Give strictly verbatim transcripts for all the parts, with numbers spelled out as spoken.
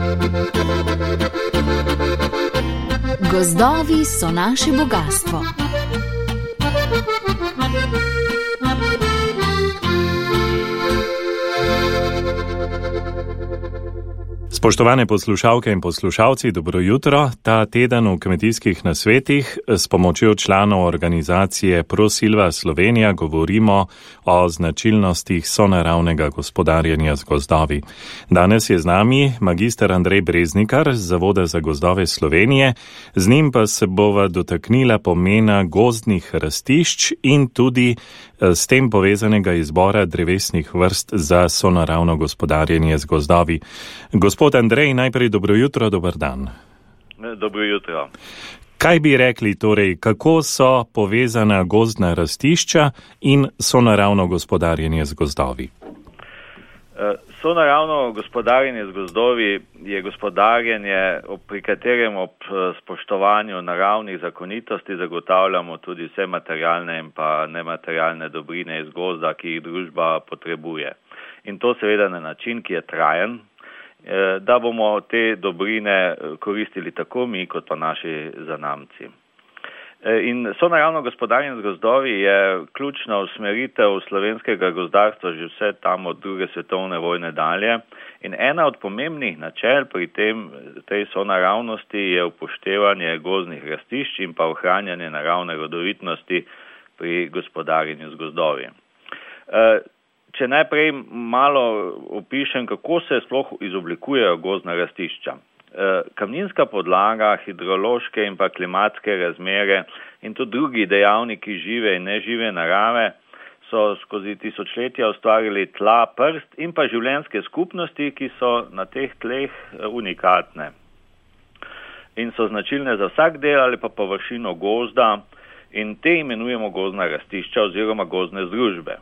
Gozdovi so naše bogastvo. Spoštovane poslušalke in poslušalci, dobro jutro. Ta teden v kmetijskih nasvetih s pomočjo članov organizacije Prosilva Slovenija govorimo o značilnostih sonaravnega gospodarjenja z gozdovi. Danes je z nami magister Andrej Breznikar z Zavoda za gozdove Slovenije, z njim pa se bova dotaknila pomena gozdnih rastišč in tudi s tem povezanega izbora drevesnih vrst za sonaravno gospodarjenje z gozdovi. Gospod Andrej, najprej dobro jutro, dober dan. Dobro jutro. Kaj bi rekli torej, kako so povezana gozdna rastišča in sonaravno gospodarjenje z gozdovi? Sonaravno gospodarjenje z gozdovi je gospodarjenje, pri katerem ob spoštovanju naravnih zakonitosti zagotavljamo tudi vse materialne in pa nematerialne dobrine iz gozda, ki jih družba potrebuje. In to seveda na način, ki je trajen, da bomo te dobrine koristili tako mi kot pa naši zanamci. In sonaravno gospodarjenje z gozdovi je ključna usmeritev slovenskega gozdarstva že vse tam od druge svetovne vojne dalje. In ena od pomembnih načel pri tem, tej sonaravnosti je upoštevanje gozdnih rastišč in pa ohranjanje naravne rodovitnosti pri gospodarjenju z gozdovi. Če najprej malo opišem, kako se sploh izoblikuje gozdna rastišča. Kamninska podlaga, hidrološke in pa klimatske razmere in tudi drugi dejavniki žive in nežive narave so skozi tisočletja ustvarili tla, prst in pa življenjske skupnosti, ki so na teh tleh unikatne in so značilne za vsak del ali pa površino gozda, in te imenujemo gozdna rastišča oziroma gozdne združbe.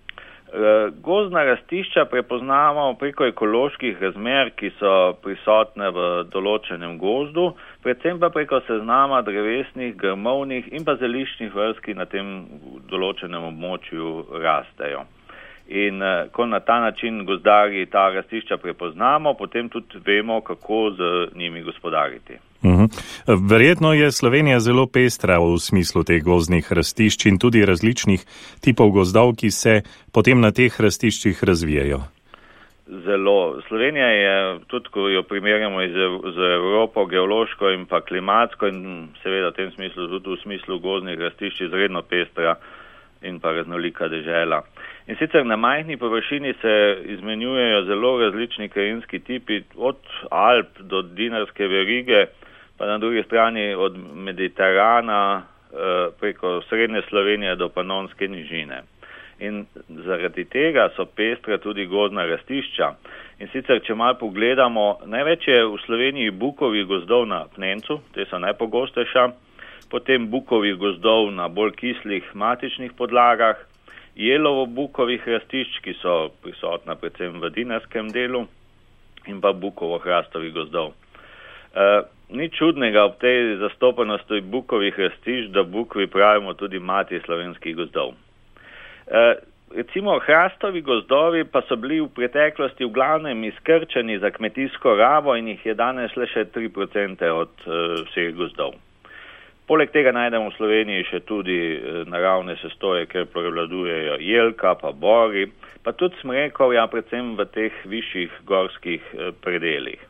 Gozdna rastišča prepoznamo preko ekoloških razmer, ki so prisotne v določenem gozdu, predvsem pa preko seznama drevesnih, grmovnih in pa zeliščnih vrst, ki na tem določenem območju rastejo. In ko na ta način gozdarji ta rastišča prepoznamo, potem tudi vemo, kako z njimi gospodariti. Uhum. Verjetno je Slovenija zelo pestra v smislu teh gozdnih rastišč in tudi različnih tipov gozdov, ki se potem na teh rastiščih razvijajo. Zelo. Slovenija je, tudi ko jo primerjamo z Evropo, geološko in pa klimatsko in seveda v tem smislu, tudi v smislu gozdnih rastišč, izredno pestra in pa raznolika dežela. In sicer na majhni površini se izmenjujejo zelo različni krajinski tipi, od Alp do Dinarske verige, pa na drugi strani od Mediterana preko srednje Slovenije do Panonske nižine. In zaradi tega so pestra tudi gozdna rastišča. In sicer, če malo pogledamo, največ je v Sloveniji bukovih gozdov na Pnencu, te so najpogostejša, potem bukovih gozdov na bolj kislih matičnih podlagah, jelovo-bukovih rastišč, ki so prisotna predvsem v dinarskem delu, in pa bukovo-hrastovih gozdov. E, ni čudnega ob tej zastopanosti bukovih rastišč, da bukvi pravimo tudi mati slovenskih gozdov. E, recimo hrastovi gozdovi pa so bili v preteklosti v glavnem izkrčeni za kmetijsko rabo in jih je danes le še tri odstotke od e, vseh gozdov. Poleg tega najdemo v Sloveniji še tudi naravne sestoje, ker prevladujejo jelka, pa bori, pa tudi smrekovja, predvsem v teh višjih gorskih predelih.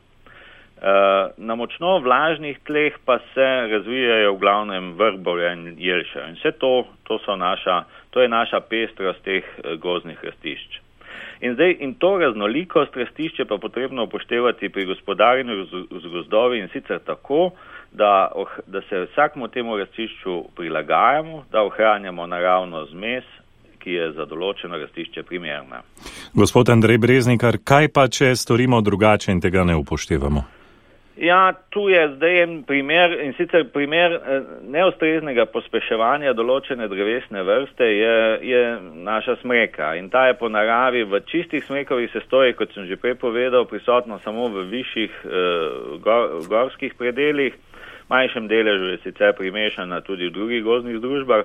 Na močno vlažnih tleh pa se razvijajo v glavnem vrborja in jelša. In vse to, to, so naša, to je naša pestrost teh gozdnih rastišč. In, zdaj, in to raznolikost rastišče pa potrebno upoštevati pri gospodarjenju z, z gozdovi, in sicer tako, da, da se vsakmu temu rastišču prilagajamo, da ohranjamo naravno zmes, ki je za določeno rastišče primerna. Gospod Andrej Breznikar, kaj pa, če storimo drugače in tega ne upoštevamo? Ja, tu je zdaj en primer, in sicer primer neustreznega pospeševanja določene drevesne vrste je, je naša smreka. In ta je po naravi v čistih smrekovih sestojih, kot sem že prej povedal, prisotno samo v višjih eh, gor, gorskih predelih. Manjšem deležu je sicer primešana tudi v drugih gozdnih združbah,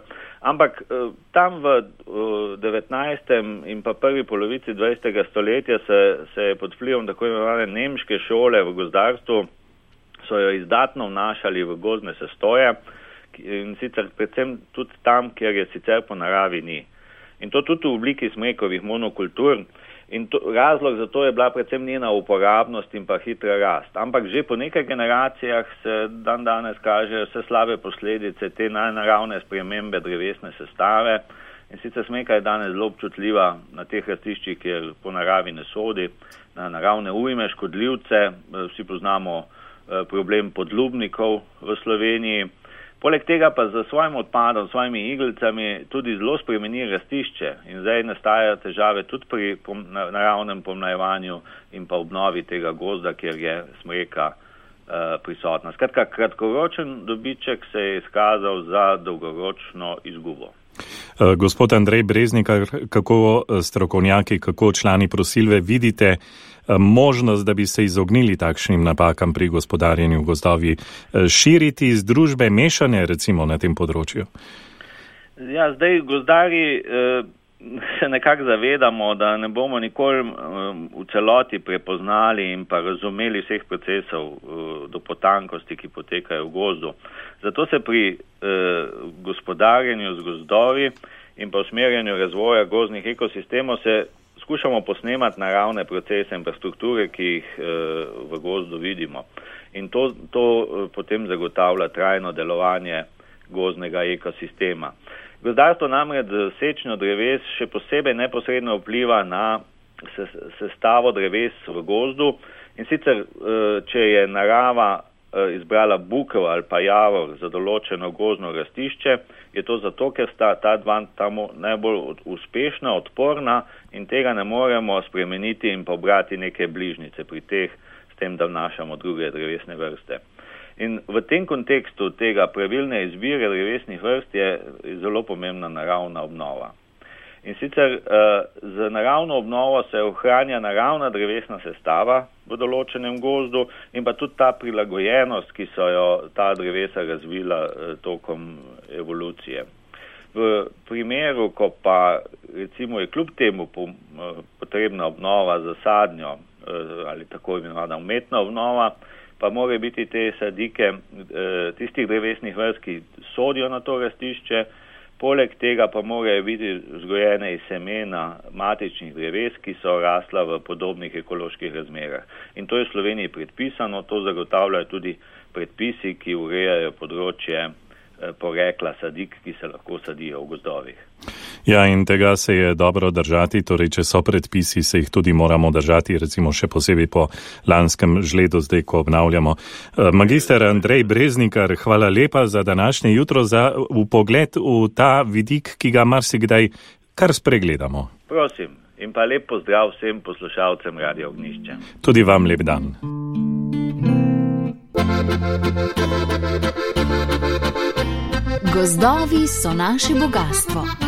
Ampak tam v devetnajstem in pa prvi polovici dvajsetega stoletja se, se je pod vplivom tako imenovane nemške šole v gozdarstvu, so jo izdatno vnašali v gozdne sestoje in sicer predvsem tudi tam, kjer je sicer po naravi ni. In to tudi v obliki smrekovih monokultur. In to, razlog za to je bila predvsem njena uporabnost in pa hitra rast. Ampak že po nekaj generacijah se dan danes kažejo vse slabe posledice te naravne spremembe drevesne sestave. In sicer smreka je danes zelo občutljiva na teh rastiščih, kjer po naravi ne sodi, na naravne ujme, škodljivce. Vsi poznamo problem podlubnikov v Sloveniji. Poleg tega pa za svojim odpadom, svojimi iglicami tudi zelo spremeni rastišče in zdaj nastajajo težave tudi pri naravnem pomlajevanju in pa obnovi tega gozda, kjer je smreka uh, prisotna. Skratka, kratkoročen dobiček se je izkazal za dolgoročno izgubo. Gospod Andrej Breznikar, kako strokovnjaki, kako člani Prosilve vidite možnost, da bi se izognili takšnim napakam pri gospodarjenju gozdovi, širiti iz družbe mešane recimo na tem področju? Ja, zdaj gozdari eh, se nekako zavedamo, da ne bomo nikoli v celoti prepoznali in pa razumeli vseh procesov eh, do potankosti, ki potekajo v gozdu. Zato se pri eh, gospodarjenju z gozdovi in pa usmerjanju razvoja gozdnih ekosistemov se skušamo posnemati naravne procese in pa strukture, ki jih e, v gozdu vidimo. In to, to e, potem zagotavlja trajno delovanje gozdnega ekosistema. Gozdarstvo namreč z sečnjo dreves še posebej neposredno vpliva na sestavo dreves v gozdu. In sicer, e, če je narava e, izbrala bukev ali pa javor za določeno gozdno rastišče, je to zato, ker sta ta dva tam najbolj uspešna, odporna in tega ne moremo spremeniti in pobrati neke bližnjice pri teh, s tem, da vnašamo druge drevesne vrste. In v tem kontekstu tega pravilne izbire drevesnih vrst je zelo pomembna naravna obnova. In sicer z naravno obnovo se ohranja naravna drevesna sestava v določenem gozdu in pa tudi ta prilagojenost, ki so jo ta drevesa razvila tokom evolucije. V primeru, ko pa recimo je kljub temu potrebna obnova za sadnjo ali tako imenovana umetna obnova, pa more biti te sadike tistih drevesnih vrst, ki sodijo na to rastišče. Poleg tega pa morajo biti vzgojene iz semena matičnih dreves, ki so rasla v podobnih ekoloških razmerah. In to je v Sloveniji predpisano, to zagotavljajo tudi predpisi, ki urejajo področje porekla sadik, ki se lahko sadijo v gozdovih. Ja, in tega se je dobro držati, torej če so predpisi, se jih tudi moramo držati, recimo še posebej po lanskem žledu, zdaj ko obnavljamo. Magister Andrej Breznikar, hvala lepa za današnje jutro, za vpogled v ta vidik, ki ga marsikdaj kar spregledamo. Prosim, in pa lep pozdrav vsem poslušalcem Radio Ognjišče. Tudi vam lep dan. Gozdovi so naše bogatstvo.